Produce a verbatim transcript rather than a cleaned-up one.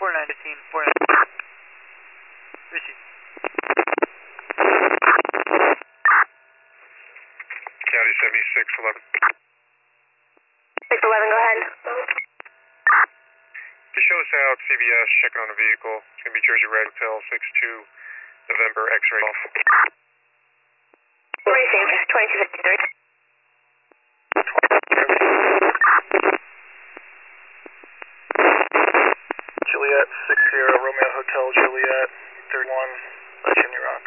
four nine fifteen, four nine. Receive. County seventy-six eleven. six eleven, go ahead. To show us out, C V S, checking on the vehicle. It's going to be Jersey Red Hotel, six two November, X-ray off. Receive, twenty-two fifty-three. Juliet, six zero, Romeo Hotel, Juliet, thirty-one, Legend, you're on.